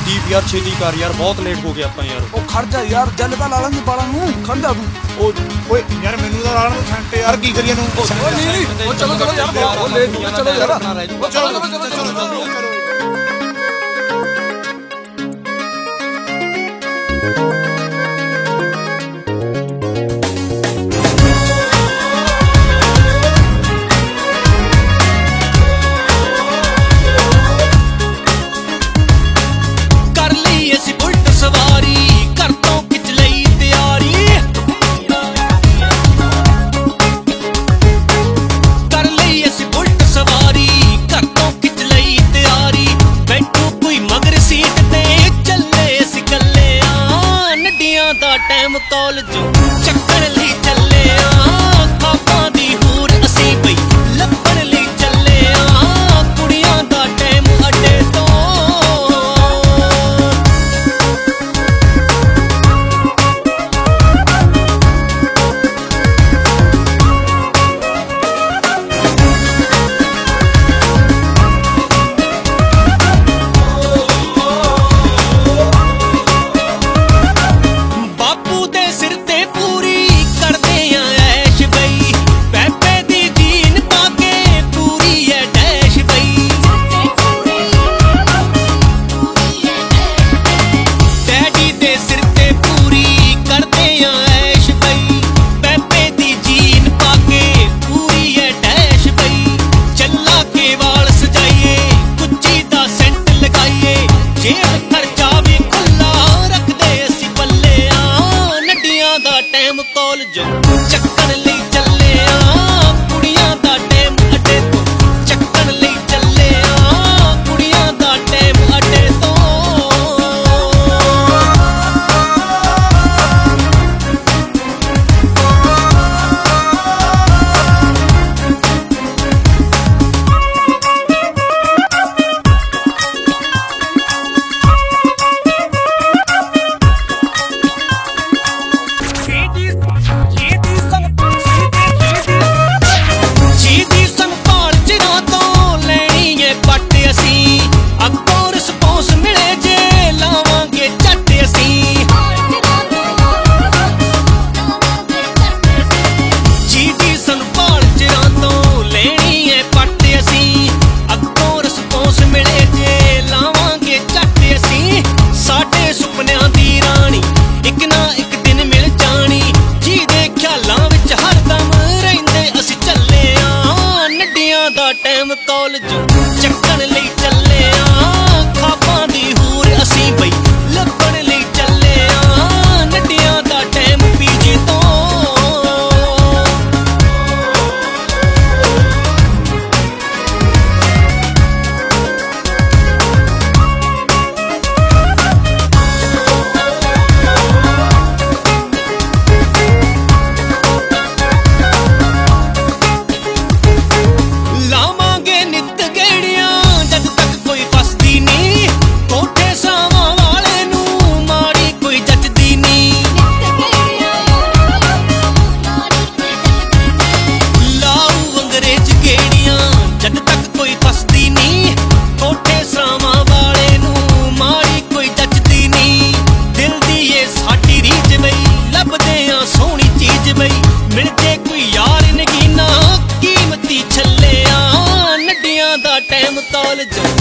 ਦੀਪ ਯਾਰ ਛੇਤੀ ਕਰ ਯਾਰ, ਬਹੁਤ ਲੇਟ ਹੋ ਗਏ ਆਪਾਂ ਯਾਰ। ਉਹ ਖੜ ਜਾ ਯਾਰ, ਜੱਲ ਤਾਂ ਲਾ ਲਾਂਗੇ ਬਾਲਾਂ ਨੂੰ, ਖੜ ਜਾ ਤੂੰ। ਓਏ ਯਾਰ ਮੈਨੂੰ ਤਾਂ ਲਾਣ ਨੂੰ ਛੰਟ ਯਾਰ, ਕੀ ਕਰੀਏ ਨੂੰ। ਨਹੀਂ ਚਲੋ ਯਾਰ, ਬਹੁਤ ਲੇਟ ਹੋ ਗਏ, ਚਲੋ ਯਾਰ, ਚਲੋ। ਟਾਈਮ ਕਾਲਜ ਚੱਕਣ ਲਈ ਚੱਲੇ ਆ, ਖਾਬਾਂ ਦੀ ਹੂਰ ਅਸੀਂ ਬਈ ਲੱਭਣ ਲਈ ਚੱਲੇ ਆ, ਕੁੜੀਆਂ ਦਾ ਟਾਈਮ ਅੱਡੇ ਤੋਂ। ਟਾਈਮ ਕਾਲਜ ਚੱਕਣ ਲਈ ਚੱਲੇ ਆ, ਕੁੜੀਆਂ ਦਾ ਟਾਈਮ ਅੱਡੇ ਤੋਂ। ਚੱਕਣ ਲਈ ਚੱਲੇ ਆ, ਕੁੜੀਆਂ ਦਾ ਟਾਈਮ ਅੱਡੇ ਤੋਂ। ਟਾਈਮ ਕਾਲਜ ਚੱਕਣ ਲਈ ਚੱਲੇ ਆ, ਖਾਬਾਂ ਦੀ ਹੂਰ ਅਸੀਂ ਬਈ ਲੱਭਣ ਲਈ ਚੱਲੇ ਆ, ਨੱਡੀਆਂ ਦਾ ਟਾਈਮ ਪੀਜੀ ਤੋਂ। ਸੋਹਣੀ ਚੀਜ਼ ਬਈ ਮਿਲ ਜੇ ਕੋਈ ਯਾਰ ਨਗੀਨਾ, ਕੀਮਤੀ ਛੱਲੇ ਆ, ਨੱਡੀਆਂ ਦਾ ਟਾਈਮ ਕਾਲਜ